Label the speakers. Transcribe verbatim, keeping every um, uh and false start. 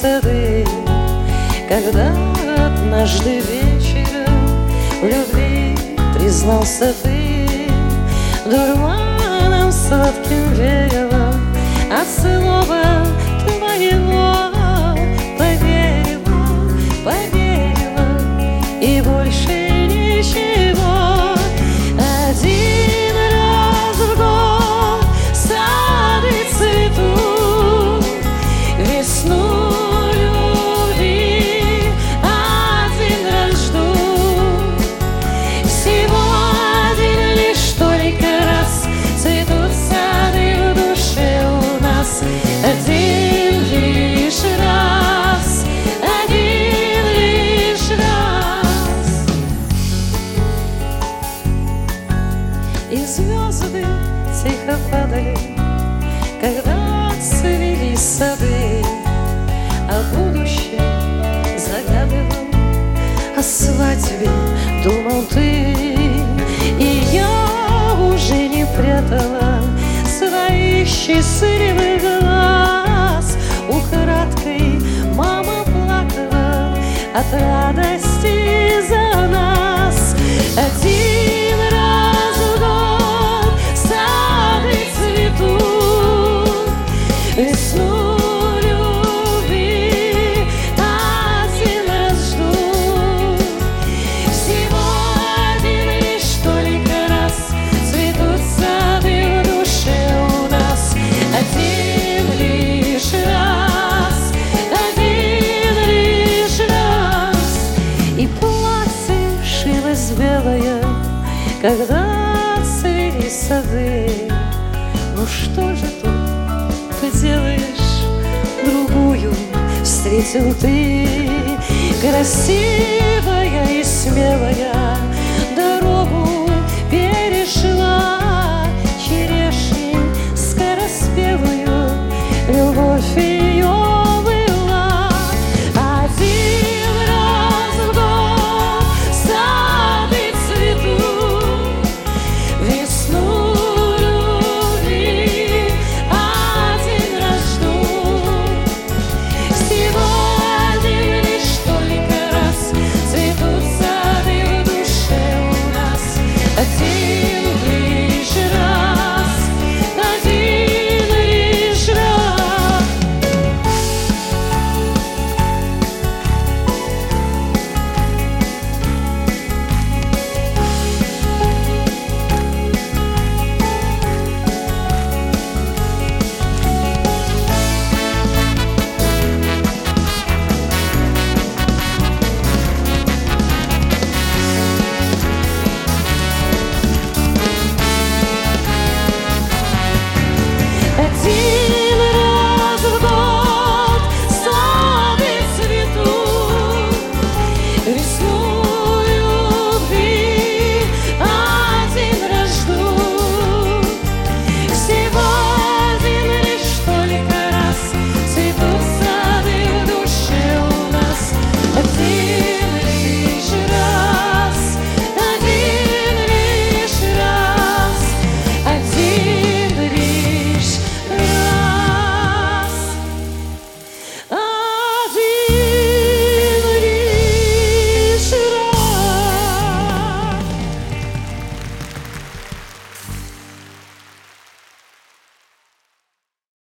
Speaker 1: сады, когда однажды вечером в любви признался ты. Дурманом сладким веяло от слова твоего. Поверила, поверила, и больше ничего. Один раз в год сады цветут, весну любви один раз ждут. Всего один лишь только раз цветут сады в душе у нас. Один лишь раз, один лишь раз. И звезды тихо падали, когда цвели сады, а будущее загадывал, о свадьбе думал ты. И я уже не прятала своих счастливых глаз. Украдкой мама плакала от радости за нас. Один раз в год сады цветут, весну любви один раз ждут. Всего один лишь только раз цветут сады в душе у нас. Один лишь раз, один лишь раз. И платье шилось белое, когда цвели сады. Ну что же тут поделаешь, другую встретил ты, красивая и смелая.